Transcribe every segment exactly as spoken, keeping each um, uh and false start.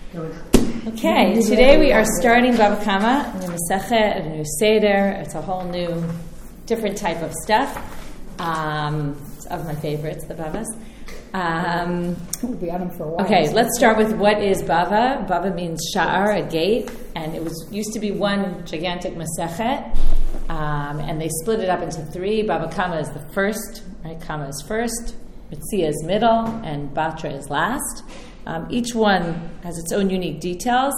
Okay, today we are starting Baba Kama, a new Masechet, a new Seder. It's a whole new, different type of stuff. Um, it's of my favorites, the Babas. Um, we'll be on them for a while. Okay, let's start with what is Bava. Bava means Sha'ar, a gate, and it was used to be one gigantic Masechet, um, and they split it up into three. Baba Kama is the first, right? Kama is first, Mitzia is middle, and Batra is last. Um, each one has its own unique details.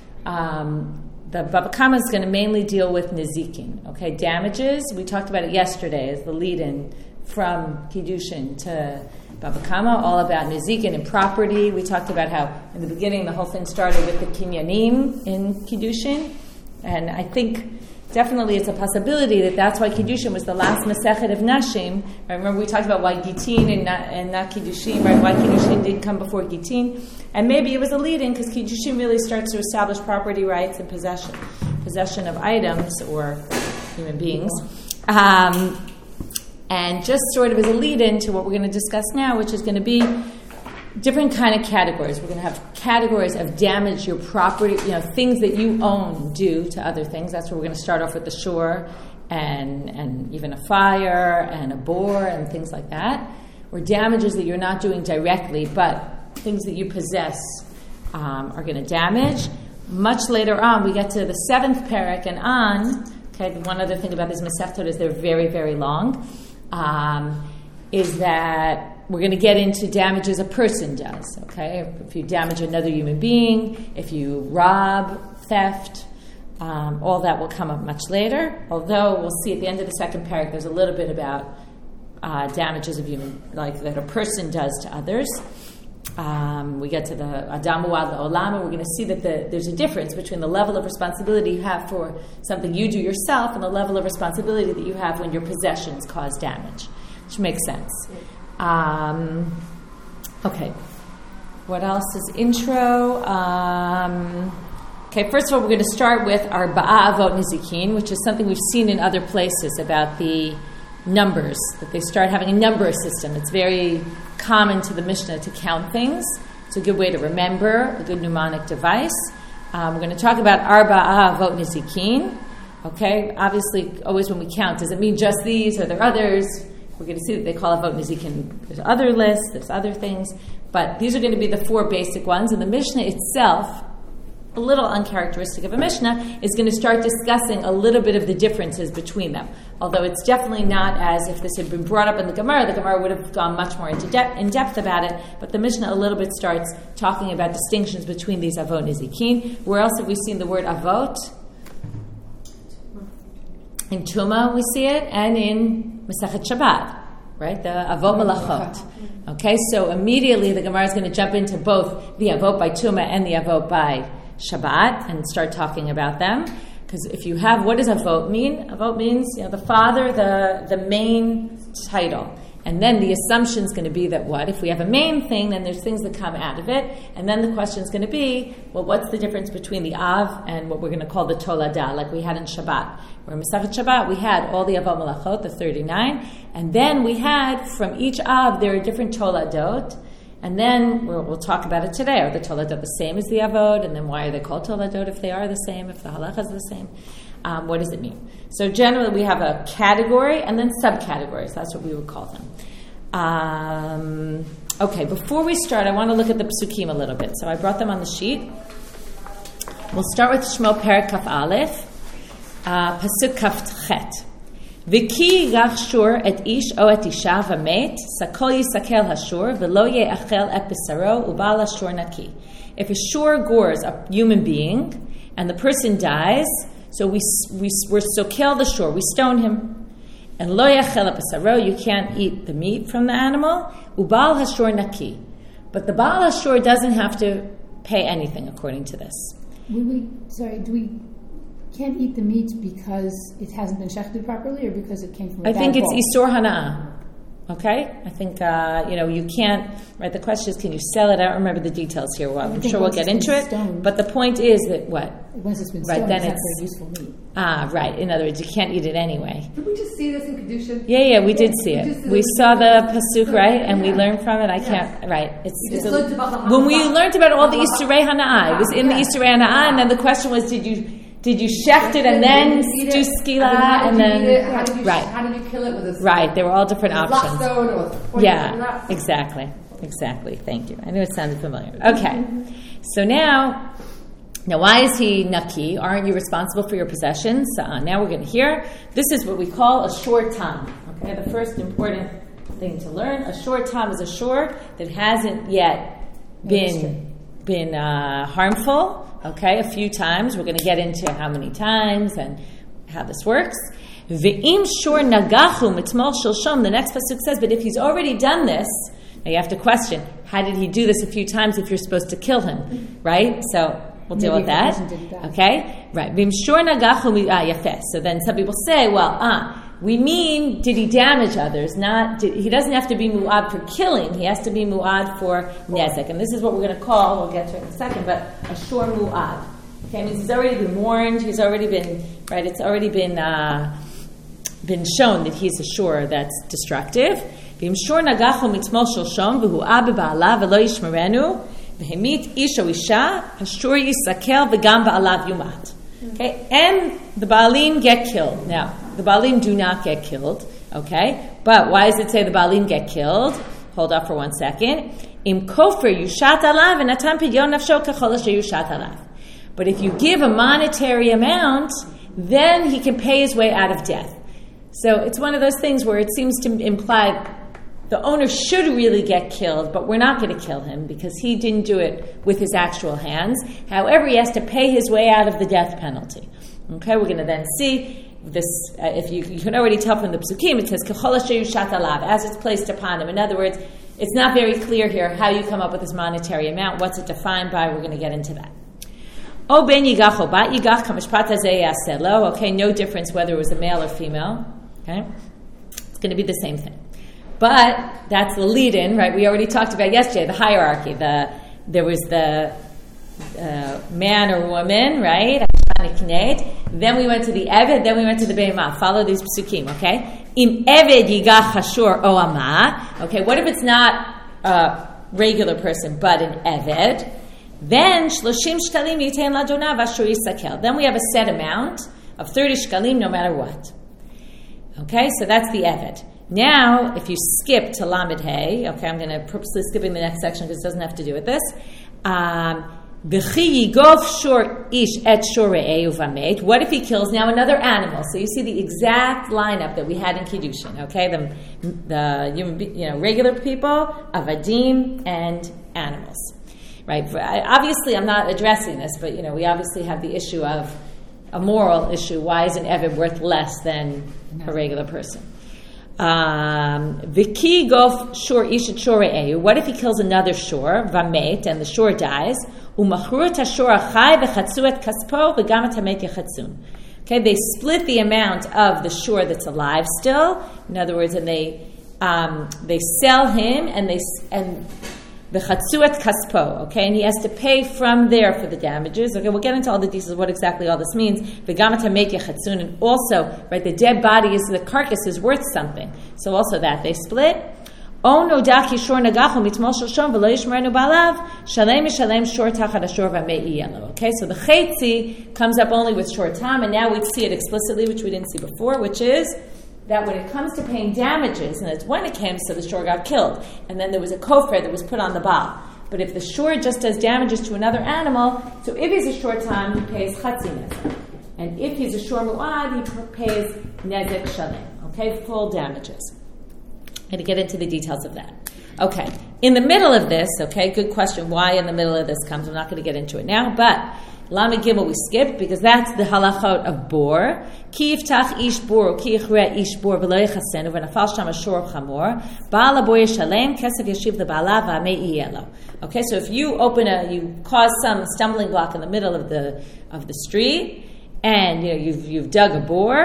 Um, the Baba Kama is going to mainly deal with Nizikin, okay, damages. We talked about it yesterday as the lead-in from Kiddushin to Baba Kama, all about Nizikin and property. We talked about how in the beginning the whole thing started with the Kinyanim in Kiddushin, and I think definitely it's a possibility that that's why Kiddushin was the last Masechet of Nashim. Right? Remember we talked about why Gittin and not, and not Kiddushin, right? Why Kiddushin didn't come before Gittin. And maybe it was a lead-in because Kiddushin really starts to establish property rights and possession, possession of items or human beings. Um, and just sort of as a lead-in to what we're going to discuss now, which is going to be different kind of categories. We're going to have categories of damage your property, you know, things that you own do to other things. That's where we're going to start off with the shore and and even a fire and a bore and things like that. Or damages that you're not doing directly, but things that you possess um, are going to damage. Much later on, we get to the seventh parak and on. Okay, one other thing about these Masechtot is they're very, very long. Um, is that we're going to get into damages a person does, okay? If you damage another human being, if you rob, theft, um, all that will come up much later. Although we'll see at the end of the second paragraph, there's a little bit about uh, damages of human, like that a person does to others. Um, we get to the Adamu ad Olam, and we're going to see that the, there's a difference between the level of responsibility you have for something you do yourself and the level of responsibility that you have when your possessions cause damage, which makes sense. Um, okay. What else is intro? Um, okay, first of all, we're going to start with our Ba'a Avot Nizikin, which is something we've seen in other places about the numbers, that they start having a number system. It's very common to the Mishnah to count things. It's a good way to remember, a good mnemonic device. Um, we're going to talk about our Ba'a Avot Nizikin. Okay, obviously, always when we count, does it mean just these? Are there others? We're going to see that they call Avot Nizikin. There's other lists, there's other things. But these are going to be the four basic ones. And the Mishnah itself, a little uncharacteristic of a Mishnah, is going to start discussing a little bit of the differences between them. Although it's definitely not as if this had been brought up in the Gemara. The Gemara would have gone much more into de- in depth about it. But the Mishnah a little bit starts talking about distinctions between these Avot Nizikin. Where else have we seen the word Avot? In Tuma we see it, and in Masechet Shabbat, right? The Avot Malachot. Okay, so immediately the Gemara is going to jump into both the Avot by Tuma and the Avot by Shabbat and start talking about them. Because if you have, what does Avot mean? Avot means, you know, the father, the, the main title. And then the assumption is going to be that what? If we have a main thing, then there's things that come out of it. And then the question is going to be, well, what's the difference between the Av and what we're going to call the Toladah, like we had in Shabbat? Where in Masechet Shabbat, we had all the Avot Malachot, the thirty-nine. And then we had, from each Av, there are different Toladot. And then we'll, we'll talk about it today. Are the Toladot the same as the Avot? And then why are they called Toladot if they are the same, if the Halacha is the same? Um, what does it mean? So generally we have a category and then subcategories. That's what we would call them. Um, okay, before we start, I want to look at the Psukim a little bit. So I brought them on the sheet. We'll start with Shmo Perek Kaf Aleph, uh, Pasuk Kaf Chet. V'ki yigach shur et ish o et isha v'met, sakol yisakel hashur, v'lo ye'achel et b'saro, u'bal hashur naki. If a shur gores a human being, and the person dies, so we we we're sokel the shur, we stone him, and lo yachel et b'saro, you can't eat the meat from the animal, u'bal hashur naki. But the bal hashur doesn't have to pay anything according to this. Would we? Sorry, do we? Can't eat the meat because it hasn't been shechted properly, or because it came from a I bad think it's bowl? Isur Hana'ah. Okay, I think uh, you know you can't. Right, the question is, can you sell it? I don't remember the details here. Well, I'm sure we'll get into it. Stoned, but the point is that what? Once it's been right, stoned, then it's, it's not very useful meat. Ah, right. In other words, you can't eat it anyway. Did we just see this in Kedushin? Yeah, yeah, we did see We it. just- We saw the pasuk, right, and we Yeah. learned from it. I Yeah. can't. Right, it's, We it's just a- learned about the when we Halacha. learned about all the Halacha. Isurei Hana'ah. It was in the Yeah. Isurei Hana'ah, and then the question was, did you did you shecht it and then Eat do it, skila, how and did you then eat it? How did you, right, How did you kill it with a right? There were all different options. Blackstone or with Yeah, exactly, exactly. Thank you. I knew it sounded familiar. Okay, so now, now why is he naki? Aren't you responsible for your possessions? Uh, now we're going to hear. This is what we call a shor tam. Okay, the first important thing to learn: a shor tam is a shor that hasn't yet been been uh, harmful. Okay, a few times. We're going to get into how many times and how this works. Ve'im shor nagachu mitmol shilshom. The next pasuk says, but if he's already done this, now you have to question, how did he do this a few times if you're supposed to kill him, right? So we'll deal Maybe with if the that. person didn't die. Okay, right. Ve'im shor nagachu mi- ah, yafeh. So then some people say, well, ah, we mean, did he damage others? Not, did, he doesn't have to be mu'ad for killing. He has to be mu'ad for nezek. And this is what we're going to call, we'll get to it in a second, but a shor mu'ad. Okay, means he's already been warned, he's already been, right, it's already been uh, been shown that he's a shor that's destructive. V'im shor nagachu mitmol shilshom v'hu ab ba'alav v'lo yishmerenu v'hemit ish o isha hashor yisakel v'gam ba'alav yumat. Okay, and the Baalim get killed. Now, the Baalim do not get killed, okay? But why does it say the Baalim get killed? Hold up for one second. Im kofer yushat alav v'natan pidyon nafsho kachol asher yushat alav. But if you give a monetary amount, then he can pay his way out of death. So it's one of those things where it seems to imply the owner should really get killed, but we're not going to kill him because he didn't do it with his actual hands. However, he has to pay his way out of the death penalty. Okay, we're going to then see this. Uh, if you, you can already tell from the psukim, it says "Kechol asher yushat alav," as it's placed upon him. In other words, it's not very clear here how you come up with this monetary amount. What's it defined by? We're going to get into that. O ben yigach o bat yigach kamishpat hazeh yaseh lo. Okay, no difference whether it was a male or female. Okay, it's going to be the same thing. But that's the lead-in, right? We already talked about yesterday the hierarchy. The there was the uh, man or woman, right? Then we went to the eved. Then we went to the beimah. Follow these psukim, okay? Im eved yigach hashor o amah. Okay, what if it's not a regular person but an eved? Then shloshim shkalim yitain ladonav ashur yisakel. Then we have a set amount of thirty shkalim, no matter what. Okay, so that's the eved. Now, if you skip to Lamed Hey, okay, I'm going to purposely skipping the next section because it doesn't have to do with this. Um, V'chi yigov shor ish et shor re'ehu v'amet. What if he kills now another animal? So you see the exact lineup that we had in Kiddushin. Okay, the the you know regular people, avadim, and animals. Right. Obviously, I'm not addressing this, but you know we obviously have the issue of a moral issue. Why is an eved worth less than a regular person? V'ki gof shor ish et shor re'ehu. What if he kills another shor v'amet and the shor dies? Umachru et hashor achai v'chatzu et kaspo v'gam et hamet yachatzun. Okay, they split the amount of the shor that's alive still. In other words, and they um, they sell him and they and v'chatzu et kaspo. Okay, and he has to pay from there for the damages. Okay, we'll get into all the details of what exactly all this means. V'gam et hamet yachatzun, and also right, the dead body is the carcass is worth something. So also that they split. O nodaki shor nagachu mitmol shilshom v'lo yishmerenu ba'alav shalem yishalem shor tachad hashor v'amei yelo. Okay, so the chetzi comes up only with shor tam, and now we see it explicitly, which we didn't see before, which is that when it comes to paying damages, and it's when it came, so the shor got killed, and then there was a kofar that was put on the baal. But if the shor just does damages to another animal, so if he's a shor tam, he pays chatzi nezek, and if he's a shor mu'ad, he pays nezek shalem. Okay, full damages. I'm going to get into the details of that. Okay, in the middle of this, okay, good question, why in the middle of this comes, I'm not going to get into it now, but Lamed Gimel we skipped because that's the halachot of bor. Ki yiftach ish bor, ki yichre ish bor, v'lo yichasenu, v'nafal sham ashor chamor, ba'al ha'bor yishalem, kesef yashiv l'ba'alav, v'amei yelo. Okay, so if you open a, you cause some stumbling block in the middle of the of the street, and you know you've you've dug a bore,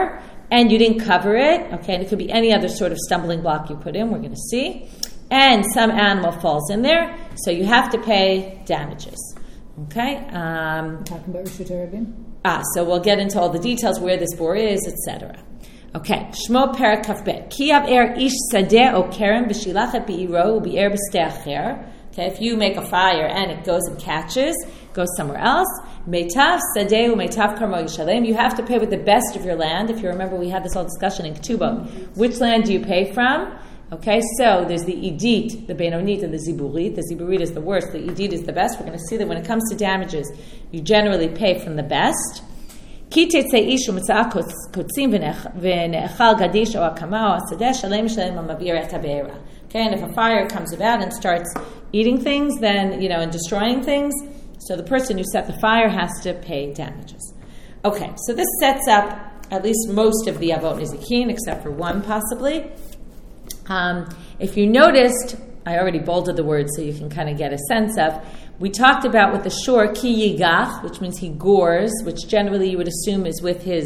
and you didn't cover it, okay, and it could be any other sort of stumbling block you put in, we're going to see, and some animal falls in there, so you have to pay damages, okay? Um, Talking about Rishut Harabim? ah, so we'll get into all the details, where this bore is, et cetera. Okay, Shmo Perak Kafbet. Ki er ish sadeh o kerem b'shilachet b'iro u'bi'er b'steh acher. Okay, if you make a fire and it goes and catches, goes somewhere else, meitav sadeh u'meitav karmo yishalem. You have to pay with the best of your land. If you remember, we had this whole discussion in Ketubah. Which land do you pay from? Okay, so there's the idit, the benonit, and the ziburit. The ziburit is the worst. The idit is the best. We're going to see that when it comes to damages, you generally pay from the best. Ki tetzei ish u'metzah kotzim v'ne'echal gadish o akama o asadeh shalem shalem ha'mavir et ha'be'era. Okay, and if a fire comes about and starts eating things, then, you know, and destroying things, so the person who set the fire has to pay damages. Okay, so this sets up at least most of the Avot Nizikin, except for one possibly. Um, if you noticed, I already bolded the word so you can kind of get a sense of, we talked about with the shor, ki yigach, which means he gores, which generally you would assume is with his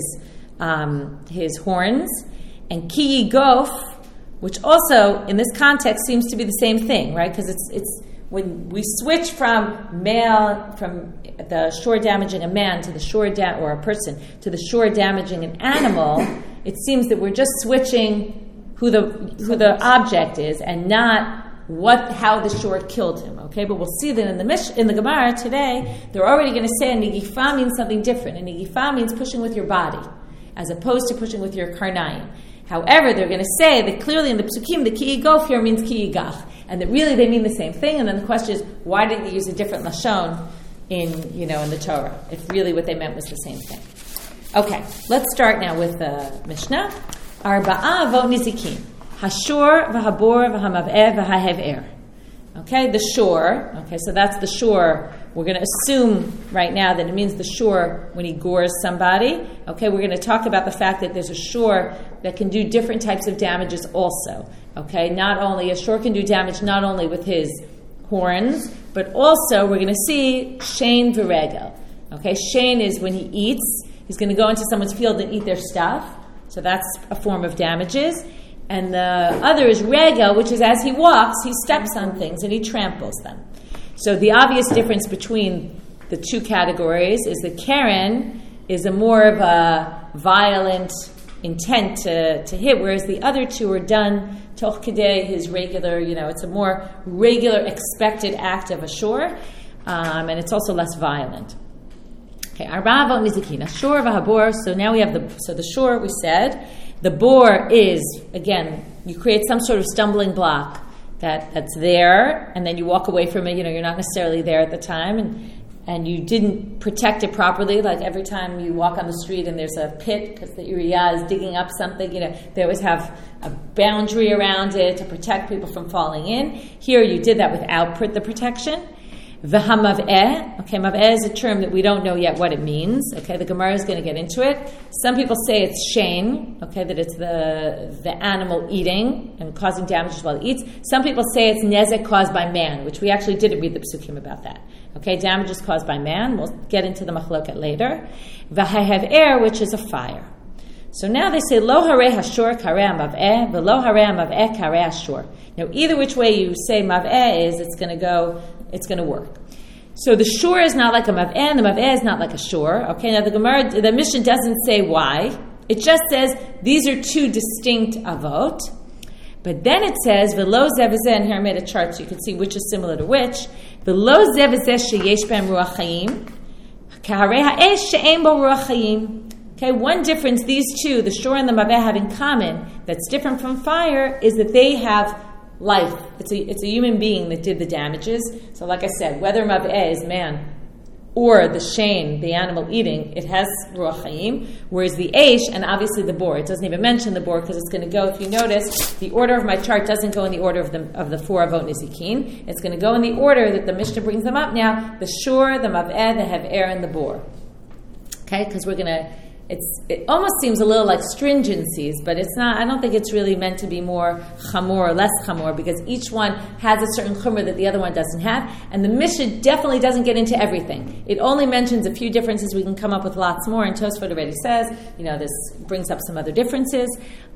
um, his horns, and ki yigof, which also, in this context, seems to be the same thing, right? Because it's it's when we switch from male, from the shore damaging a man to the shore da- or a person to the shore damaging an animal, it seems that we're just switching who the who the object is and not what how the shore killed him. Okay, but we'll see that in the Mish, in the Gemara today, they're already going to say a nigifa means something different. A nigifa means pushing with your body, as opposed to pushing with your karnayim. However, they're going to say that clearly in the psukim, the ki yigof here means ki yigach, and that really they mean the same thing. And then the question is, why did they use a different lashon in you know in the Torah? If really what they meant was the same thing. Okay, let's start now with the Mishnah. Arba'a avot nizikin, hashor v'habor v'hamav'eh v'hahever. Okay, the shore. Okay, so that's the shore. We're going to assume right now that it means the shore when he gores somebody. Okay, we're going to talk about the fact that there's a shore that can do different types of damages also. Okay, not only, a shore can do damage not only with his horns, but also we're going to see shein v'regel. Okay, shein is when he eats. He's going to go into someone's field and eat their stuff. So that's a form of damages. And the other is regel, which is as he walks, he steps on things and he tramples them. So the obvious difference between the two categories is that Karen is a more of a violent intent to, to hit, whereas the other two are done toch kedei, his regular, you know, it's a more regular expected act of a shore, um, and it's also less violent. Okay, arba avot nizikin, shor v'habor. So now we have the so the shore. We said the bor is, again, you create some sort of stumbling block that, that's there, and then you walk away from it. You know, you're not necessarily there at the time, and and you didn't protect it properly. Like every time you walk on the street and there's a pit because the Uriah is digging up something, you know, they always have a boundary around it to protect people from falling in. Here you did that without the protection. V'hamav'eh. Okay, mav'eh is a term that we don't know yet what it means. Okay, the Gemara is going to get into it. Some people say it's shein, okay, that it's the the animal eating and causing damages while it eats. Some people say it's nezek caused by man, which we actually didn't read the psukim about that. Okay, damages caused by man. We'll get into the machloket later. V'hahever, which is a fire. So now they say lo harei hashor karei mav'eh, v'lo harei mav'eh karei hashor. Now, either which way you say mav'eh is, it's going to go. It's going to work. So the shore is not like a mav'eh, and the mav'eh is not like a shore. Okay, now the Gemara, the Mishnah doesn't say why. It just says these are two distinct avot. But then it says v'lo zeh v'zeh, and here I made a chart so you can see which is similar to which. V'lo zeh v'zeh sheyesh b'hem ruach chayim, k'harei ha'esh she'ein bo ruach chayim. Okay, one difference these two, the shore and the mav'eh, have in common that's different from fire is that they have life. It's a it's a human being that did the damages. So like I said, whether mav'eh is man or the shein, the animal eating, it has ruach chayim, whereas the eish, and obviously the bor, it doesn't even mention the bor because it's going to go, if you notice, the order of my chart doesn't go in the order of the of the four avot nizikin. It's going to go in the order that the Mishnah brings them up now, the shor, the mav'eh, the hever, and the bor. Okay, because we're going to it's it almost seems a little like stringencies, but it's not. I don't think it's really meant to be more chamor or less chamor, because each one has a certain chumrah that the other one doesn't have, and the Mishnah definitely doesn't get into everything. It only mentions a few differences. We can come up with lots more, and Tosfot already says, you know, this brings up some other differences.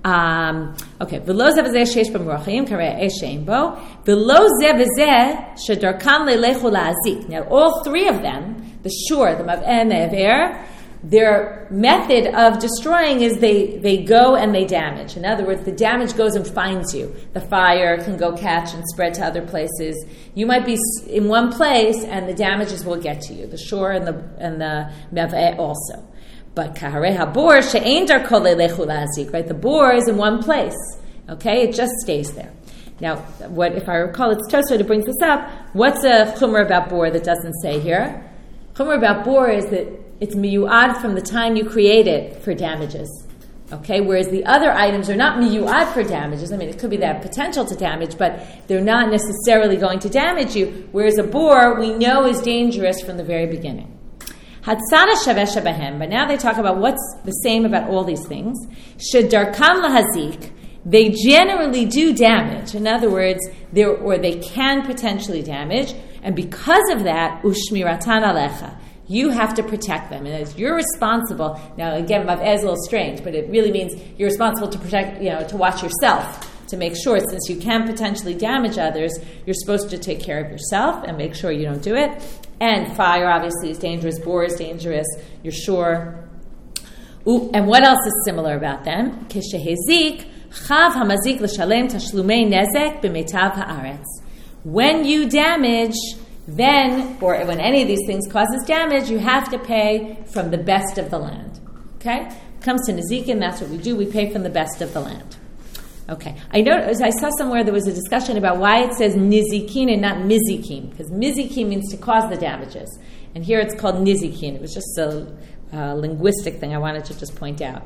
Um, okay, v'lo zeh v'zeh sheish b'morachim karei eshein bo v'lo zeh v'zeh shedarkan le'lechu la'azik. Now, all three of them, the shur, the mav'eh, and the aver, their method of destroying is they, they go and they damage. In other words, the damage goes and finds you. The fire can go catch and spread to other places. You might be in one place and the damages will get to you. The shor and the and the mev'eh also. But kaharei habor she'ein darko le'lechu la'azik, right? The bor is in one place. Okay, it just stays there. Now, what if I recall, it's Tosfot who brings this up. What's a chumrah about bor that doesn't say here? Chumrah about bor is that it's miyu'ad from the time you create it for damages. Okay, whereas the other items are not miyu'ad for damages. I mean, it could be that potential to damage, but they're not necessarily going to damage you. Whereas a bor, we know, is dangerous from the very beginning. Hatzana shaveh shebahem, but now they talk about what's the same about all these things. Shedarkan lahazik, they generally do damage. In other words, they or they can potentially damage, and because of that, ushmiratan alecha, you have to protect them, and as you're responsible. Now, again, mav'eh is a little strange, but it really means you're responsible to protect, you know, to watch yourself, to make sure, since you can potentially damage others, you're supposed to take care of yourself and make sure you don't do it. And fire, obviously, is dangerous. Bor is dangerous. You're sure. Ooh, and what else is similar about them? Kishehezik chav hamazik l'shalem tashlumei nezek b'meitav haaretz. When you damage, then, or when any of these things causes damage, you have to pay from the best of the land. Okay? Comes to Nezikin, that's what we do. We pay from the best of the land. Okay. I know, I saw somewhere there was a discussion about why it says Nizikin and not Mizikin, because Mizikin means to cause the damages. And here it's called Nizikin. It was just a, a linguistic thing I wanted to just point out.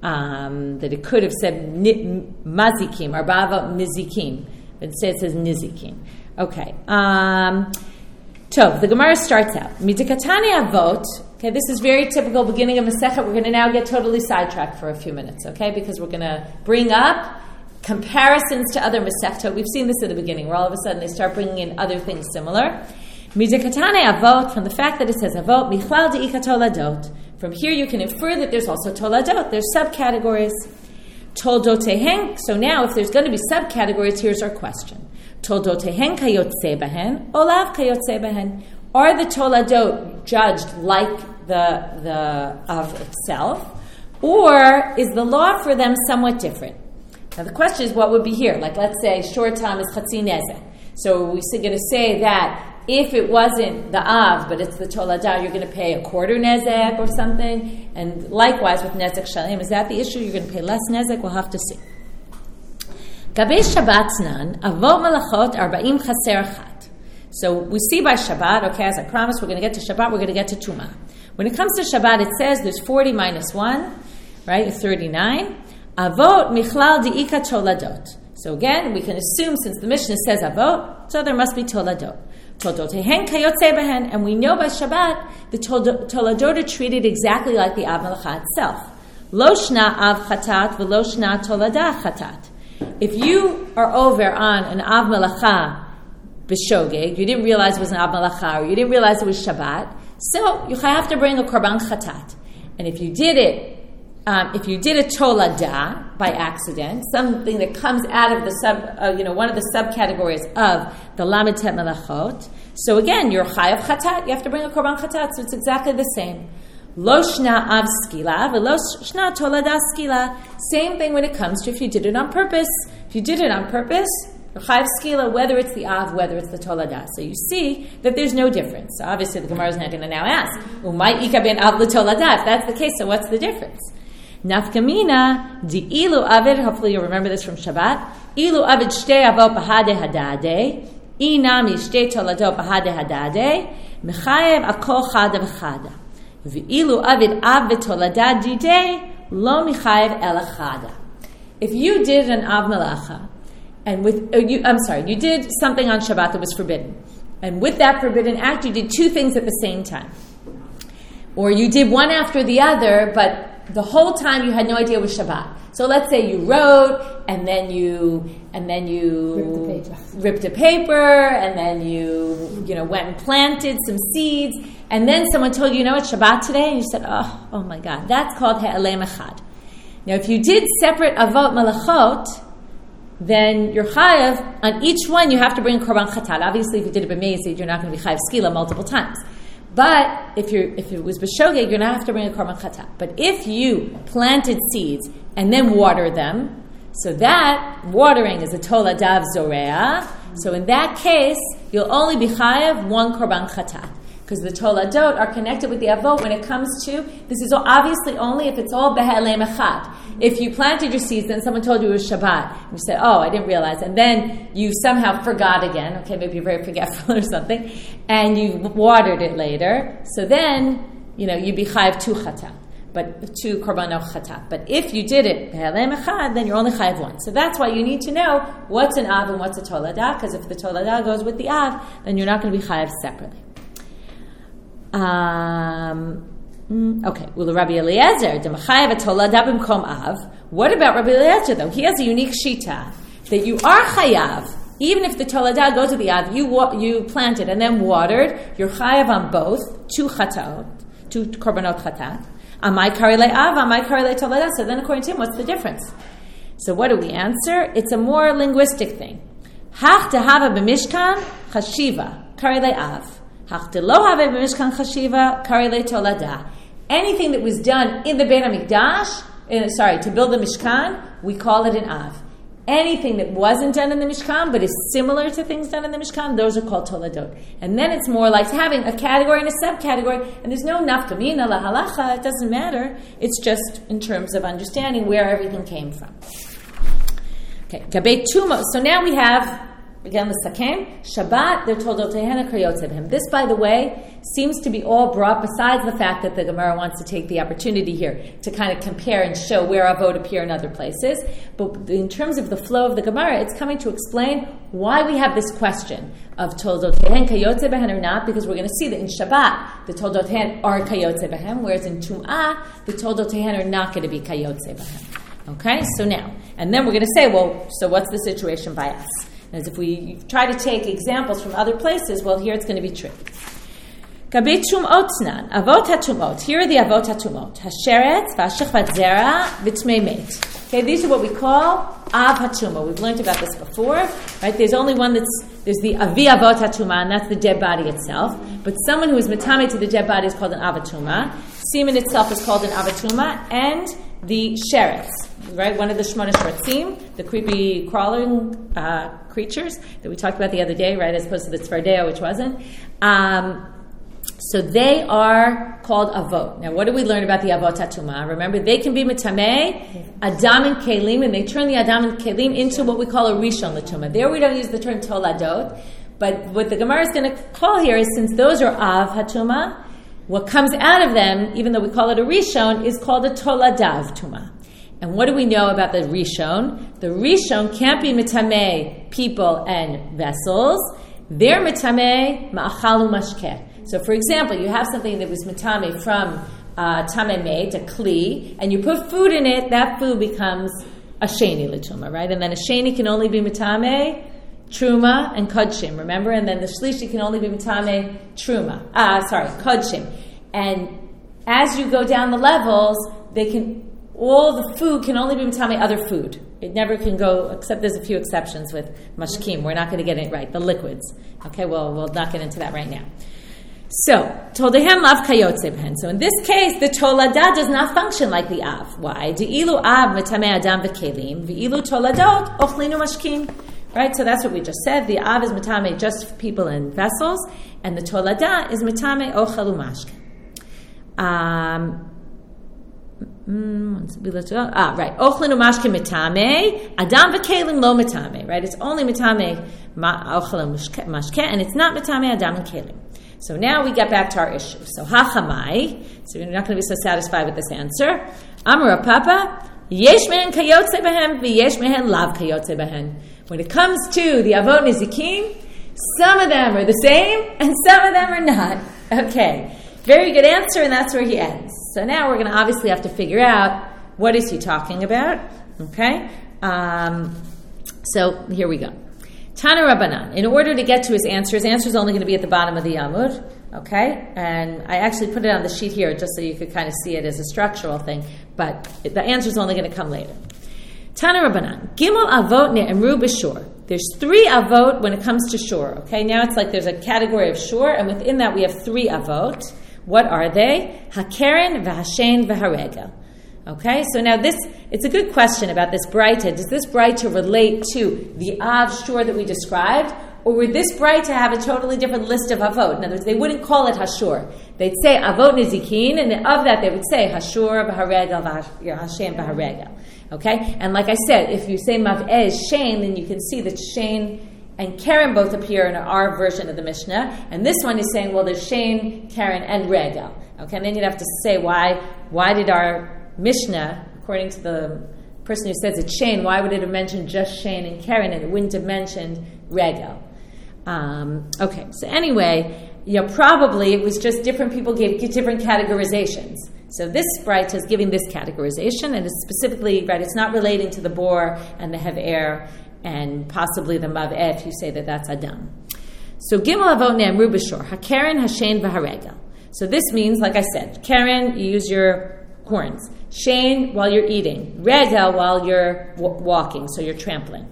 Um, that it could have said Mazikim, or Bava Mizikim, but instead it says Nizikin. Okay. Um... So, the Gemara starts out, Midikatani Avot, okay, this is very typical beginning of Masechet. We're going to now get totally sidetracked for a few minutes, okay, because we're going to bring up comparisons to other Masechtot. We've seen this at the beginning, where all of a sudden they start bringing in other things similar. Midikatani Avot, from the fact that it says Avot, Michlal De'ika Toladot. From here you can infer that there's also Toladot. There's subcategories. Toldotehen, so now if there's going to be subcategories, here's our question. Toldotehen kayotze bahen, olav kayotze bahen. Are the toladot judged like the the of itself, or is the law for them somewhat different? Now the question is, what would be here? Like, let's say short time is chatzi nezek. So we're going to say that if it wasn't the av, but it's the toladah, you're going to pay a quarter nezek or something. And likewise with nezek shalim, is that the issue? You're going to pay less nezek. We'll have to see. Gabei Shabbatznan, avot malachot arba'im chaser achat. So we see by Shabbat, okay, as I promised, we're going to get to Shabbat, we're going to get to Tumah. When it comes to Shabbat, it says there's forty minus one, right, thirty-nine. Avot michlal di'ika toladot. So again, we can assume, since the Mishnah says avot, so there must be toladot. Toldotehen kayotze behen, and we know by Shabbat the toladot are treated exactly like the av malacha itself. Lo shna av chatat v'lo shna toladah chatat. If you are over on an Av Malacha b'shogeg, you didn't realize it was an Av Malacha, or you didn't realize it was Shabbat, so you have to bring a Korban Chatat. And if you did it, um, if you did a Toladah by accident, something that comes out of the sub, uh, you know, one of the subcategories of the Lamed Tet Melachot, so again, you're Chayav Chatat, you have to bring a Korban Chatat, so it's exactly the same. Lo shna av skila, v'lo shna tolada skila. Same thing when it comes to if you did it on purpose. If you did it on purpose, chayav skila, whether it's the av, whether it's the tolada. So you see that there's no difference. So obviously the Gemara is not going to now ask, umay ika ben av l'tolada. If that's the case, so what's the difference? Nafkamina di ilu avid. Hopefully you'll remember this from Shabbat. Ilu avid shtei avot bahade hadade. Inami shtei toladot bahade hadade. Mechayev akol chada v'chada. V'ilu avid av v'tolada didei lo michayev elachada. If you did an av malacha, and with uh, you, I'm sorry, you did something on Shabbat that was forbidden, and with that forbidden act, you did two things at the same time, or you did one after the other, but the whole time you had no idea it was Shabbat. So let's say you wrote, and then you and then you ripped the page off. ripped a paper, and then you you know went and planted some seeds, and then someone told you, you know, it's Shabbat today, and you said, oh, oh my God, that's called He'alem Echad. Now, if you did separate avot malachot, then you're chayav on each one. You have to bring korban chatat. Obviously, if you did it b'meizid, you're not going to be chayav skila multiple times. But if you if it was b'shogeg, you're not have to bring a korban chatat. But if you planted seeds and then watered them, so that watering is a toladav zoreah. So in that case, you'll only be chayav one korban chatat. Because the toladot are connected with the avot when it comes to, this is obviously only if it's all be'elem echad. If you planted your seeds and someone told you it was Shabbat, and you said, oh, I didn't realize, and then you somehow forgot again, okay, maybe you're very forgetful or something, and you watered it later, so then, you know, you'd be chayav two chatat, but two korbanot chatat. But if you did it be'elem echad, then you're only chayav one. So that's why you need to know what's an av and what's a toladah, because if the toladah goes with the av, then you're not going to be chayav separately. Um, okay, well, Rabbi Eliezer, D'machayev tolada b'mkom av. What about Rabbi Eliezer, though? He has a unique shita that you are chayav, even if the tolada goes to the av, you wa- you planted and then watered, you're chayav on both, two chatat, two korbanot chatat. Amai karile av, amai karile tolada. So then according to him, what's the difference? So what do we answer? It's a more linguistic thing. Hach tehava b'mishkan chashiva, karile av. Anything that was done in the Beit HaMikdash, uh, sorry, to build the Mishkan, we call it an Av. Anything that wasn't done in the Mishkan, but is similar to things done in the Mishkan, those are called Toladot. And then it's more like having a category and a subcategory, and there's no nafkamina, la halacha, it doesn't matter. It's just in terms of understanding where everything came from. Okay, Gabei Tumot. So now we have, again, the Sakem, Shabbat, they're told Otehena Kriyotzebehem. This, by the way, seems to be all brought, besides the fact that the Gemara wants to take the opportunity here to kind of compare and show where Avot appear in other places. But in terms of the flow of the Gemara, it's coming to explain why we have this question of Toldotehen Kayotzebehem or not, because we're going to see that in Shabbat, the Toldotehen are Kayotzebehem, whereas in Tum'ah, the Toldotehen are not going to be Kayotzebehem. Okay, so now, and then we're going to say, well, so what's the situation by us? As if we try to take examples from other places, well, here it's going to be tricky. Gabei tum'ot, avot hatumot. Here are the avot hatumot. Hasheret, v'ashechvat zera, v'tmei met. Okay, these are what we call av hatumah. We've learned about this before, right? There's only one that's, there's the avi avot hatumah, and that's the dead body itself. But someone who is matame to the dead body is called an avatumah. Semen itself is called an avatumah, and the sheretz, right? One of the Shmona Shretzim, the creepy crawling uh, creatures that we talked about the other day, right, as opposed to the Tzvardeo, which wasn't. Um, so they are called avot. Now, what do we learn about the avot hatumah? Remember, they can be metameh, adam and kelim, and they turn the adam and kelim into what we call a rishon l'tumah. There we don't use the term toladot, but what the Gemara is going to call here is, since those are av hatumah, what comes out of them, even though we call it a rishon, is called a toladav tumah. And what do we know about the rishon? The rishon can't be metameh people and vessels. They're metameh ma'achal u'mashkeh. So, for example, you have something that was metameh from uh, tameh meit, a kli, and you put food in it. That food becomes a sheni l'tumah, right? And then a sheni can only be metameh truma and kodshim, remember? And then the shlishi can only be metameh truma. Ah, sorry, kodshim. And as you go down the levels, they can. All the food can only be metameh other food. It never can go, except there's a few exceptions with mashkim. We're not going to get it right. The liquids. Okay, well, we'll not get into that right now. So, Toldehem lav kayotze behen. So in this case, the tolada does not function like the av. Why? De'ilu av metameh adam v'kelim, v'ilu toladot ochlinu mashkim. Right, so that's what we just said. The av is metameh just for people and vessels, and the tolada is metameh ochel u'mashkim. Um... Mm, ah, right. Ochlin u'mashke mitame, adam v'kelim lo mitame. Right, it's only mitame ochlin u'mashke, and it's not mitame adam and kelim. So now we get back to our issue. So hachamai. So you're not going to be so satisfied with this answer. Amar Papa, yesh mehen kayotze behen v'yesh mehen lav kayotze behen. When it comes to the avot nizikim, some of them are the same, and some of them are not. Okay, very good answer, and that's where he ends. So now we're going to obviously have to figure out what is he talking about. Okay? Um, so here we go. Tana Rabbanan. In order to get to his answer, his answer is only going to be at the bottom of the Amud. Okay? And I actually put it on the sheet here just so you could kind of see it as a structural thing. But the answer is only going to come later. Tana Rabbanan. Gimel avot ne'emru b'shur. There's three avot when it comes to shur. Okay? Now it's like there's a category of shur, and within that we have three avot. What are they? HaKeren, v'hashen, v'haregel. Okay, so now this, it's a good question about this Braita. Does this Braita relate to the Av Shur that we described? Or would this Braita have a totally different list of Avot? In other words, they wouldn't call it Hashur. They'd say Avot Nizikin, and of that they would say Hashur, V'haregel, V'hashem, V'haregel. Okay, and like I said, if you say Mav'ez, Shane, then you can see that Shane and Karen both appear in our version of the Mishnah, and this one is saying, well, there's Shane, Karen, and Regel. Okay, and then you'd have to say why, why did our Mishnah, according to the person who says it's Shane, why would it have mentioned just Shane and Karen and it wouldn't have mentioned Regel? Um, okay, so anyway, yeah, probably it was just different people gave different categorizations. So this Braita is giving this categorization, and it's specifically, right, it's not relating to the Bor and the Hever and possibly the Mav'eh if you say that that's Adam. So Gimel Avot Ne'emru b'shur, HaKeren, Hashen, V'haregel. So this means, like I said, Karen, you use your horns. Shane, while you're eating. Regel, while you're w- walking, so you're trampling.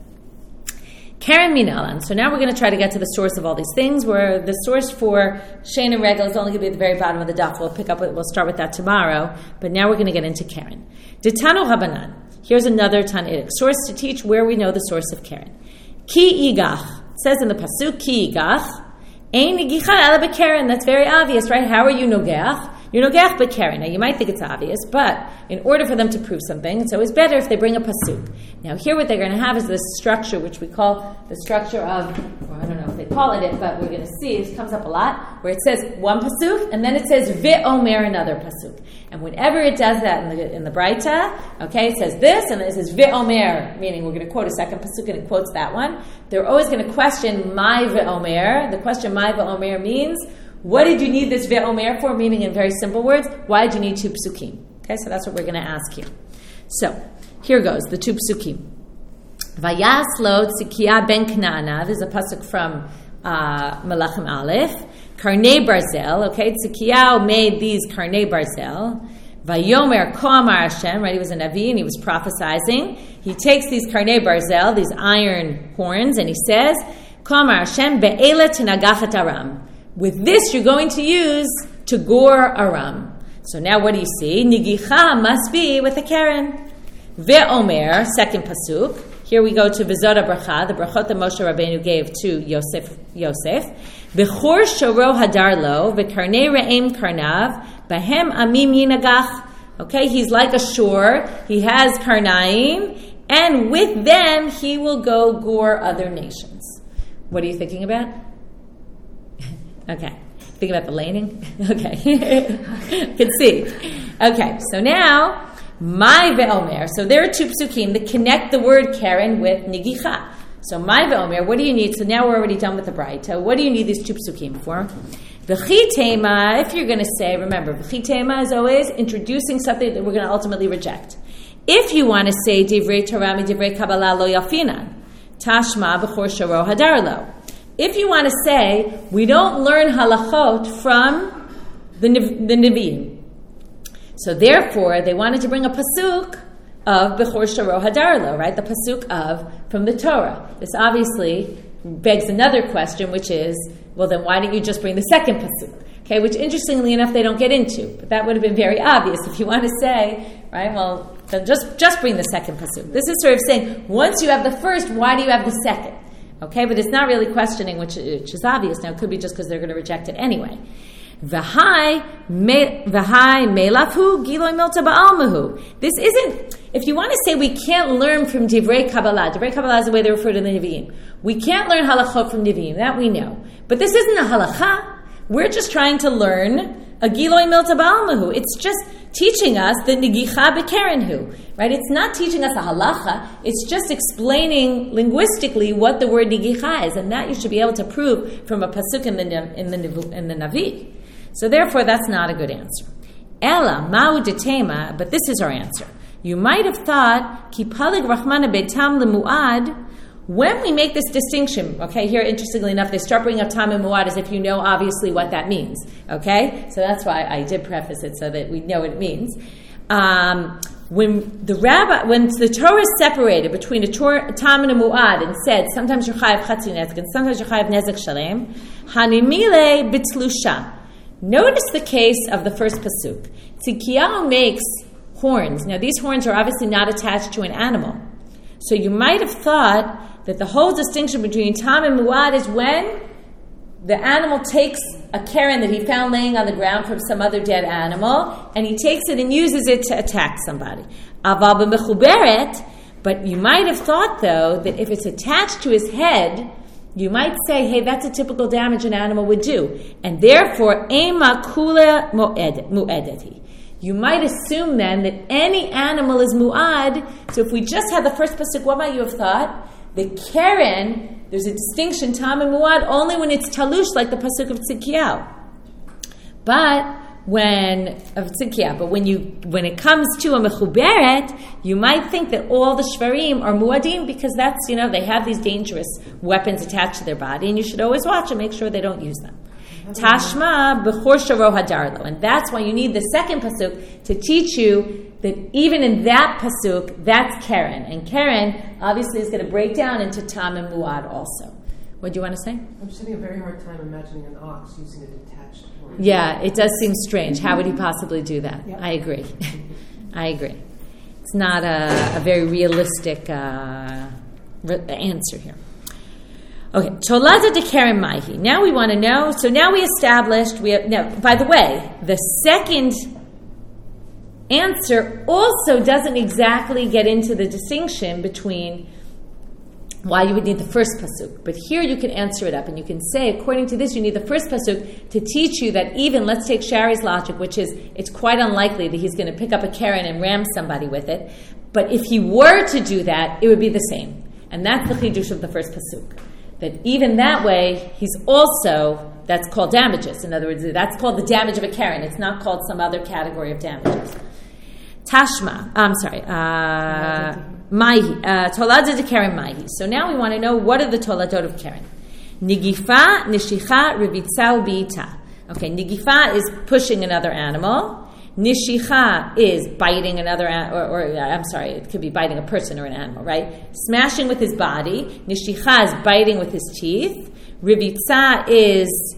Karen Minalan. So now we're going to try to get to the source of all these things, where the source for Shane and Regel is only going to be at the very bottom of the daf. We'll pick up, we'll start with that tomorrow, but now we're going to get into Karen. Ditano Habanan. Here's another Tanitic source to teach where we know the source of Karen. Ki igach. It says in the pasuk, Ki igach. Ein igicha ala b'Karen. That's very obvious, right? How are you nogeach? You're nogeach b'Karen. Now, you might think it's obvious, but in order for them to prove something, it's always better if they bring a pasuk. Now, here what they're going to have is this structure, which we call the structure of, or I don't know if they call it it, but we're going to see, it comes up a lot, where it says one pasuk, and then it says ve'omer, another pasuk. And whenever it does that in the in the Braita, okay, it says this, and then it says ve'omer, meaning we're going to quote a second pasuk, and it quotes that one. They're always going to question my ve'omer. The question my ve'omer means, what did you need this ve'omer for? Meaning, in very simple words, why did you need two psukim? Okay, so that's what we're going to ask here. So, here goes, the two psukim. Vayas lo Tzikiah ben Knaana. This is a pasuk from uh, Melachim Aleph. Karnei barzel. Okay, Tzikiah made these karnei barzel. Vayomer ko'amar Hashem. Right, he was a Navi and he was prophesizing. He takes these karnei barzel, these iron horns, and he says, ko'amar Hashem be'ela tinagachat aram. With this, you're going to use to gore Aram. So now what do you see? Nigicha must be with a Karen. Ve'omer, second pasuk. Here we go to V'zod HaBracha, the brachot that Moshe Rabbeinu gave to Yosef. Yosef. V'chor shoro hadarlo, v'karnei re'em karnav, b'hem amim yinagach. Okay, he's like a shore. He has karnaim, and with them he will go gore other nations. What are you thinking about? Okay. Think about the laning? Okay. Can see. Okay. So now, my ve'omer. So there are two psukim that connect the word Karen with nigicha. So my ve'omer, what do you need? So now we're already done with the Braita. What do you need these two psukim for? V'chi tema, if you're going to say, remember, v'chi tema is always introducing something that we're going to ultimately reject. If you want to say, divrei Torah mi divrei Kabbalah lo yafinan, tashma b'chor sharo hadar lo. If you want to say, we don't learn halachot from the, the Nevi'im. So therefore, they wanted to bring a pasuk of Bechor Sharo Hadarlo, right? The pasuk of, from the Torah. This obviously begs another question, which is, well, then why didn't you just bring the second pasuk? Okay, which interestingly enough, they don't get into. But that would have been very obvious. If you want to say, right, well, then just, just bring the second pasuk. This is sort of saying, once you have the first, why do you have the second? Okay, but it's not really questioning, which, which is obvious. Now, it could be just because they're going to reject it anyway. V'hai melafhu giloi milta ba'almahu. This isn't, if you want to say we can't learn from Divrei Kabbalah, Divrei Kabbalah is the way they refer to the Nevi'im. We can't learn halachot from Nevi'im, that we know. But this isn't a halacha. We're just trying to learn a giloi milta ba'almahu. It's just teaching us the nigicha b'kerenhu, right? It's not teaching us a halacha. It's just explaining linguistically what the word nigicha is, and that you should be able to prove from a pasuk in the in the in the Navi. So therefore, that's not a good answer. Ela ma'u detema, but this is our answer. You might have thought, ki palig rachmana betam lemuad. When we make this distinction, okay, here, interestingly enough, they start bringing up tam and muad as if you know obviously what that means, okay? So that's why I did preface it so that we know what it means. Um, when the rabbi, when the Torah separated between a Torah, tam and a muad and said, sometimes you're chayav chatzi nezek and sometimes you're chayav nezek shalem, hanimile bitlusha. Notice the case of the first pasuk. Tzidkiyahu makes horns. Now these horns are obviously not attached to an animal. So you might have thought that the whole distinction between tam and muad is when the animal takes a keren that he found laying on the ground from some other dead animal, and he takes it and uses it to attack somebody. Aval b'mechuberet, but you might have thought, though, that if it's attached to his head, you might say, hey, that's a typical damage an animal would do. And therefore, ema kula mu'edeti. You might assume then that any animal is mu'ad. So if we just had the first pasuk, what might you have thought? The keren, there's a distinction, tam and mu'ad, only when it's talush, like the pasuk of Tzidkiyahu. But when of Tzidkiyahu, but when you when it comes to a mechuberet, you might think that all the shvarim are mu'adim because that's, you know, they have these dangerous weapons attached to their body, and you should always watch and make sure they don't use them. Tashma b'chor sharo hadarlo, and that's why you need the second pasuk to teach you that even in that pasuk, that's keren, and keren obviously is going to break down into tam and muad also. What do you want to say? I'm just having a very hard time imagining an ox using a detached horn. Yeah, it does seem strange. How would he possibly do that? Yep. I agree. I agree. It's not a, a very realistic uh, re- answer here. Okay, Tolaza de Keren Maihi. Now we want to know, so now we established, we have, now, by the way, the second answer also doesn't exactly get into the distinction between why you would need the first pasuk. But here you can answer it up, and you can say, according to this, you need the first pasuk to teach you that even, let's take Shari's logic, which is, it's quite unlikely that he's going to pick up a keren and ram somebody with it. But if he were to do that, it would be the same. And that's the chidush of the first pasuk. That even that way, he's also, that's called damages. In other words, that's called the damage of a keren. It's not called some other category of damages. Tashma, I'm sorry, uh, Maihi, Toladot de Keren Maihi. So now we want to know, what are the Toladot of Keren? Nigifa, Nishicha, Rivitza, Ubiita. Okay, Nigifa is pushing another animal. Nishicha is biting another, or, or I'm sorry, it could be biting a person or an animal, right? Smashing with his body. Nishicha is biting with his teeth. Rivitza is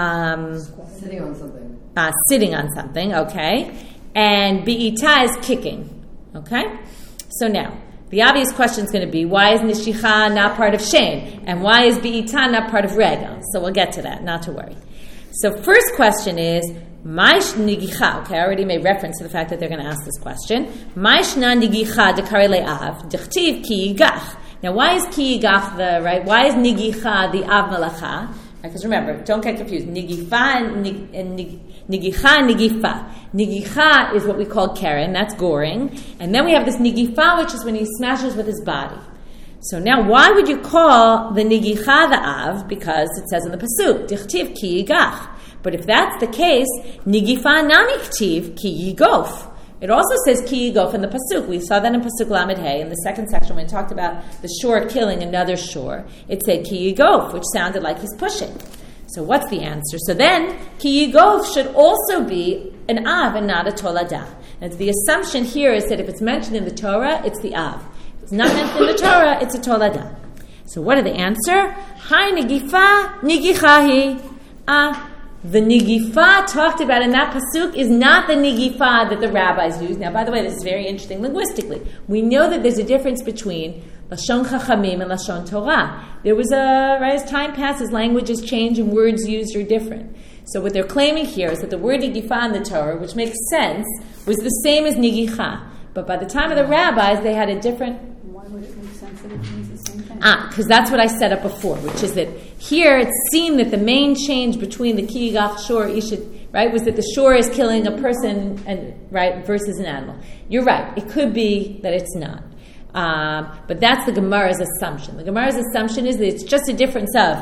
um, Sitting on something. Uh, sitting on something, okay. And Bi'ita is kicking, okay. So now, the obvious question is going to be, why is Nishicha not part of Shein? And why is Bi'ita not part of Regel? So we'll get to that, not to worry. So first question is, Maish nigicha. Okay, I already made reference to the fact that they're going to ask this question. Maish na nigicha dekare le'av dechtiv ki yigach. Now, why is ki yigach the right? Why is nigicha the av malacha? Because remember, don't get confused. Nigifa and, nig, and nig, nigicha and nigifa. Nigicha is what we call keren. That's goring, and then we have this nigifa, which is when he smashes with his body. So now, why would you call the nigicha the av? Because it says in the pasuk, dechtiv ki yigach. But if that's the case, nigifa nami ktiv ki yigof. It also says ki yigof in the pasuk. We saw that in pasuk lamed hey in the second section when we talked about the shore killing another shore. It said ki yigof, which sounded like he's pushing. So what's the answer? So then ki yigof should also be an av and not a tolada. And the assumption here is that if it's mentioned in the Torah, it's the av. If it's not mentioned in the Torah, it's a tolada. So what are the answer? Hi nigifa nigichahi. Ah. The nigifa talked about in that pasuk is not the nigifa that the rabbis use. Now, by the way, this is very interesting linguistically. We know that there's a difference between Lashon Chachamim and Lashon Torah. There was a, right, as time passes, languages change and words used are different. So what they're claiming here is that the word nigifa in the Torah, which makes sense, was the same as nigicha. But by the time of the rabbis, they had a different... Why would it make sense that it means the same thing? Ah, because that's what I set up before, which is that here it seemed that the main change between the ki yigach shor ishit, right, was that the shore is killing a person and right versus an animal. You're right. It could be that it's not. Um, but that's the Gemara's assumption. The Gemara's assumption is that it's just a difference of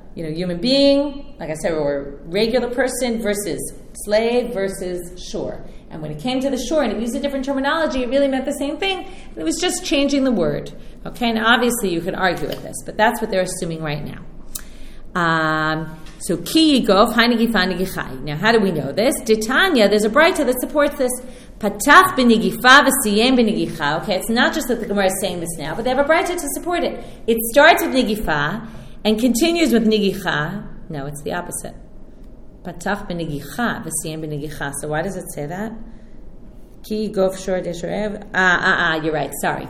you know, human being, like I said, or regular person versus slave versus shore. And when it came to the shore and it used a different terminology, it really meant the same thing. It was just changing the word. Okay, and obviously you could argue with this, but that's what they're assuming right now. Um, so ki yigov, hainigifa nigichai. Now, how do we know this? Ditanya, there's a braita that supports this. Patach b'nigifa v'siyem b'nigicha. Okay, it's not just that the Gemara is saying this now, but they have a braita to support it. It starts with nigifa and continues with nigicha. No, it's the opposite. Patach b'nigicha v'siyem b'nigicha. So why does it say that? Ki yigov shor deshorev. Ah, ah, ah, you're right. Sorry.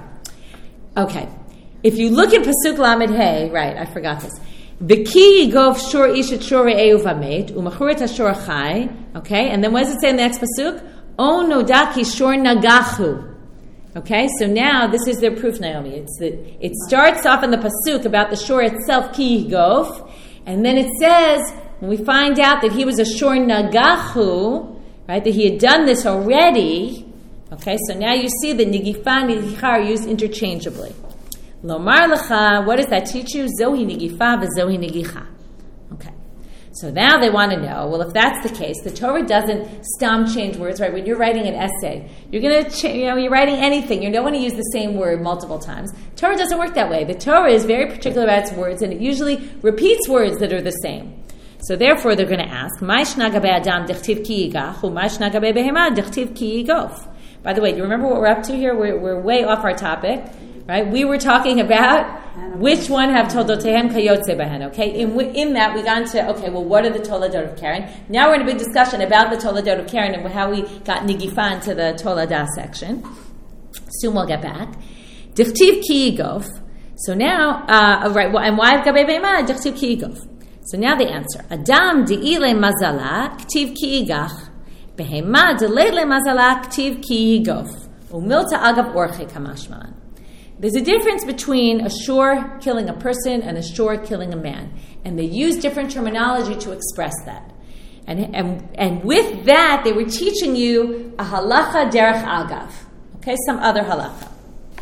Okay. If you look at Pasuk Lamed Hey, right, I forgot this. V'ki yigov shor ishet shor re'eu v'amet u'machuret hashor chai. Okay, and then what does it say in the next Pasuk? O nodaki shor nagachu. Okay, so now this is their proof, Naomi. It's that it starts off in the Pasuk about the shor itself, ki yigov, and then it says, when we find out that he was a shor nagachu, right, that he had done this already, okay, so now you see that nigifa and nigicha are used interchangeably. Lomar lecha, what does that teach you? Zohi nigifa v'zohi nigicha. Okay. So now they want to know, well, if that's the case, the Torah doesn't stam change words, right? When you're writing an essay, you're going to, cha- you know, you're writing anything, you don't want to use the same word multiple times. Torah doesn't work that way. The Torah is very particular about its words, and it usually repeats words that are the same. So therefore, they're going to ask, "Ma shnaga be'adam dechtiv ki yigach, u ma shnaga be'behema dechtiv ki yigof." By the way, do you remember what we're up to here? We're, we're way off our topic, right? We were talking about which one have toldotehem kayotze bahen, okay? In, in that, we got into, okay, well, what are the toledot of Karen? Now we're in a big discussion about the toledot of Karen and how we got nigifa into the toladah section. Soon we'll get back. Dechtiv ki yigof. So now, uh, right, well, and why have gabe behema? Dechtiv ki yigof. So now the answer. Adam di'ile mazala ktiv ki yigach behema delele mazala ktiv ki yigof umilta agav orche kamashman. There's a difference between a shor killing a person and a shor killing a man. And they use different terminology to express that. And, and, and with that, they were teaching you a halacha derech agav. Okay, some other halacha.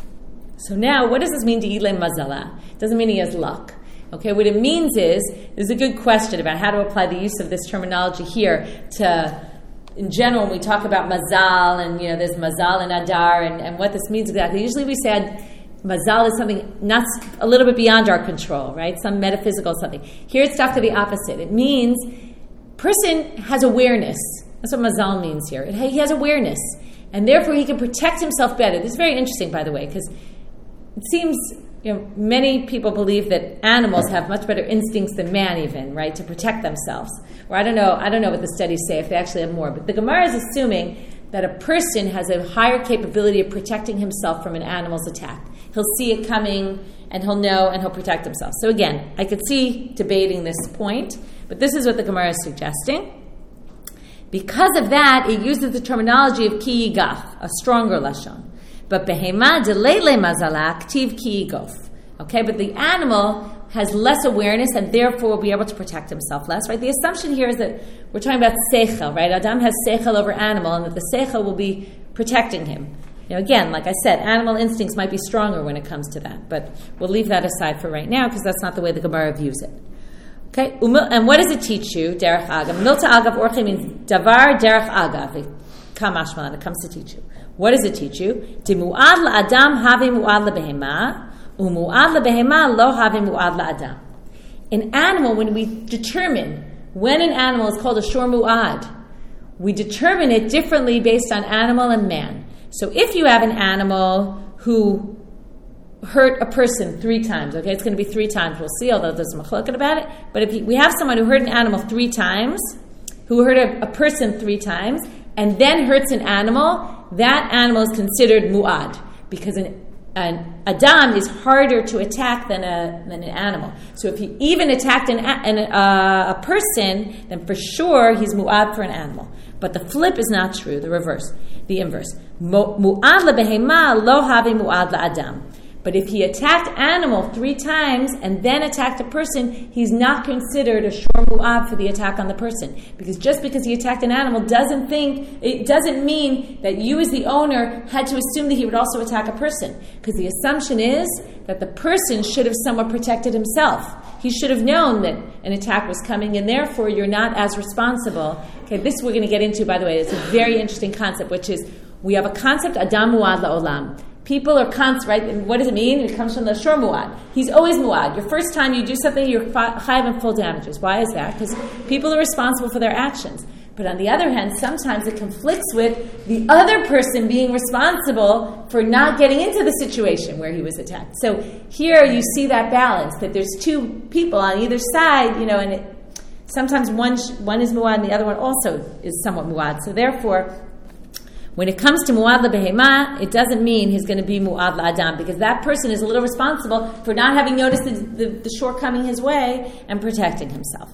So now, what does this mean to Ilay Mazala? It doesn't mean he has luck. Okay, what it means is, there's a good question about how to apply the use of this terminology here to, in general, when we talk about mazal, and you know, there's mazal and adar, and, and what this means exactly. Usually we said mazal is something not a little bit beyond our control, right? Some metaphysical something. Here it's talking to the opposite. It means person has awareness. That's what mazal means here. It, he has awareness, and therefore he can protect himself better. This is very interesting, by the way, because it seems, you know, many people believe that animals have much better instincts than man, even, right, to protect themselves. Or I don't know, I don't know what the studies say if they actually have more. But the Gemara is assuming that a person has a higher capability of protecting himself from an animal's attack. He'll see it coming, and he'll know, and he'll protect himself. So again, I could see debating this point, but this is what the Gemara is suggesting. Because of that, it uses the terminology of ki yigach, a stronger lashon. But behema delele mazala ktiv ki yigof. Okay, but the animal has less awareness and therefore will be able to protect himself less, right? The assumption here is that we're talking about seichel, right? Adam has seichel over animal, and that the seichel will be protecting him. You know, again, like I said, animal instincts might be stronger when it comes to that, but we'll leave that aside for right now because that's not the way the Gemara views it. Okay, and what does it teach you? Derech agav. Milta agav orche means davar derech agav. Kamashmalan, it comes to teach you. What does it teach you? Timuad la'adam have muad la'behema, umuad la'behema lo have muad la'adam. An animal, when we determine when an animal is called a shor muad, we determine it differently based on animal and man. So if you have an animal who hurt a person three times, okay, it's going to be three times. We'll see, although there's machloket about it. But if we have someone who hurt an animal three times, who hurt a, a person three times, and then hurts an animal, that animal is considered mu'ad, because an, an adam is harder to attack than a than an animal. So if he even attacked an, an, uh, a person, then for sure he's mu'ad for an animal. But the flip is not true, the reverse, the inverse. Mu'ad lebehema lo have mu'ad la'adam. But if he attacked animal three times and then attacked a person, he's not considered a shor mu'ad for the attack on the person. Because just because he attacked an animal doesn't think it doesn't mean that you as the owner had to assume that he would also attack a person. Because the assumption is that the person should have somewhat protected himself. He should have known that an attack was coming, and therefore you're not as responsible. Okay, this we're going to get into, by the way. It's a very interesting concept, which is we have a concept, Adam mu'ad la'olam. People are cons, right? And what does it mean? It comes from the shor mu'ad. He's always mu'ad. Your first time you do something, you're chayav in full damages. Why is that? Because people are responsible for their actions. But on the other hand, sometimes it conflicts with the other person being responsible for not getting into the situation where he was attacked. So here you see that balance, that there's two people on either side, you know, and it, sometimes one one is mu'ad and the other one also is somewhat mu'ad. So therefore, when it comes to mu'ad la-behema, it doesn't mean he's going to be mu'ad la-adam, because that person is a little responsible for not having noticed the, the, the shortcoming his way and protecting himself.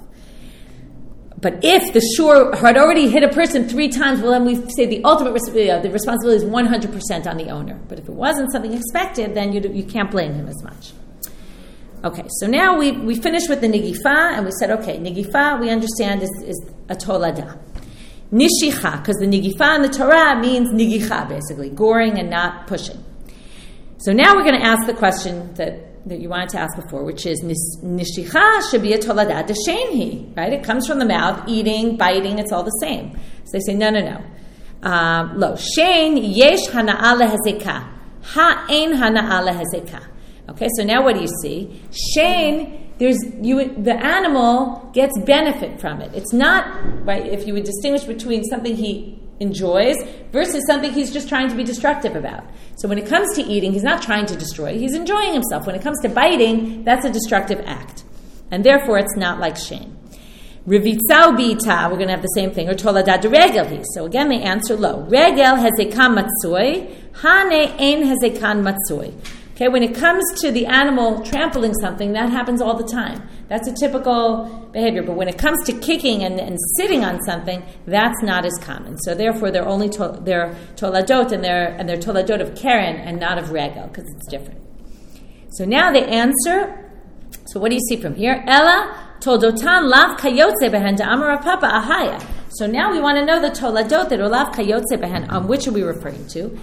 But if the shore had already hit a person three times, well, then we say the ultimate res- uh, the responsibility is one hundred percent on the owner. But if it wasn't something expected, then you do, you can't blame him as much. Okay, so now we we finished with the nigifa, and we said, okay, nigifa we understand is, is a tolada. Nishicha, because the nigifa in the Torah means nigicha, basically, goring and not pushing. So now we're going to ask the question that that you wanted to ask before, which is nishicha should be a tolada d'shenhi, right? It comes from the mouth, eating, biting, it's all the same. So they say, no, no, no. Um, lo, shein yesh hana'a lehazekah. Ha'ein hana'a lehazekah. Okay, so now what do you see? Shein, there's you. The animal gets benefit from it. It's not, right, if you would distinguish between something he enjoys versus something he's just trying to be destructive about. So when it comes to eating, he's not trying to destroy, he's enjoying himself. When it comes to biting, that's a destructive act. And therefore it's not like shame. Rivitzau bi'ita, we're going to have the same thing, or tolada de regel hi. So again, the answer low. Regel hezekan matzoi, hane ein hezekan matzoi. Okay, when it comes to the animal trampling something, that happens all the time. That's a typical behavior. But when it comes to kicking and, and sitting on something, that's not as common. So therefore, they're only to, they're toladot and they're and they're toladot of Karen and not of regel, because it's different. So now the answer. So what do you see from here? Ella toldotan lav kayotze behen da'amar papa ahaya. So now we want to know the toladot that are lav kayotze behen. On which are we referring to?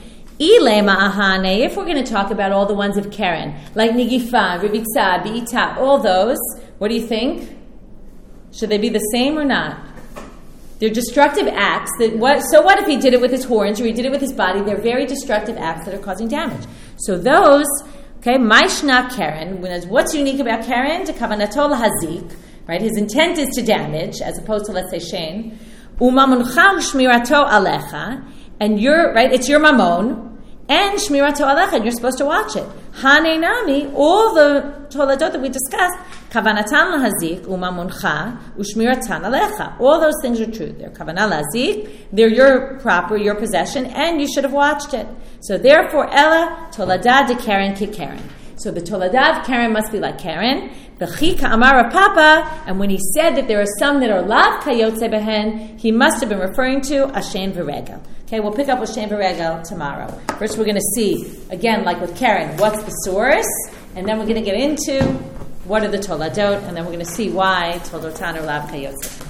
If we're going to talk about all the ones of Karen, like Nigifa, Rivitza, Bi'ita, all those, what do you think? Should they be the same or not? They're destructive acts. That what? So what if he did it with his horns or he did it with his body? They're very destructive acts that are causing damage. So those, okay, Maishna Karen, what's unique about Karen? To kavanatol hazik, right? His intent is to damage, as opposed to, let's say, Shane. Umamuncha shmirato alecha, and you're, right, it's your mamon, and shmirato alecha, and you're supposed to watch it. Hane nami, all the toladot that we discussed, kavanatan lahazik, umamuncha, ushmiratan alecha. All those things are true. They're kavanah lahazik, they're your proper, your possession, and you should have watched it. So therefore, ella tolada de Karen ki Karen. So the tolada of Karen must be like Karen. B'chika amara papa, and when he said that there are some that are lav kayotze behen, he must have been referring to ashen v'regel. Okay, we'll pick up with Shem v'regel tomorrow. First we're going to see, again, like with Karen, what's the source, and then we're going to get into what are the toladot, and then we're going to see why toldotan or lav kayotze.